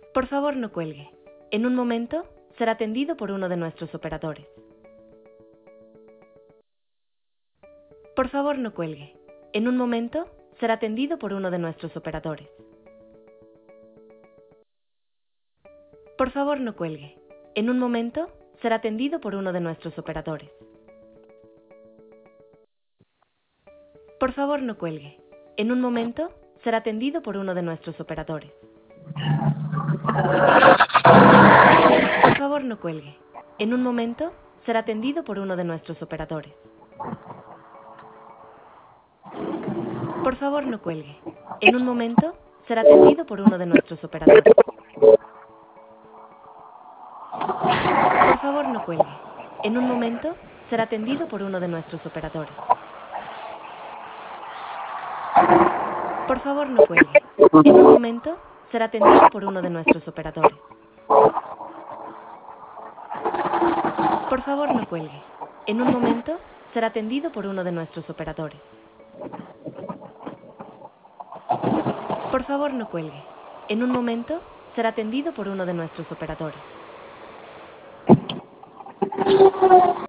Por favor, no cuelgue. En un momento será atendido por uno de nuestros operadores. Por favor, no cuelgue. En un momento será atendido por uno de nuestros operadores. Por favor, no cuelgue. En un momento será atendido por uno de nuestros operadores. Por favor, no cuelgue. En un momento será atendido por uno de nuestros operadores. Por favor, no cuelgue. En un momento será atendido por uno de nuestros operadores. Por favor, no cuelgue. En un momento será atendido por uno de nuestros operadores. Por favor, no cuelgue. En un momento será atendido por uno de nuestros operadores. Por favor, no cuelgue. En un momento será atendido por uno de nuestros operadores. Por favor, no cuelgue. En un momento será atendido por uno de nuestros operadores. Por favor, no cuelgue. En un momento será atendido por uno de nuestros operadores.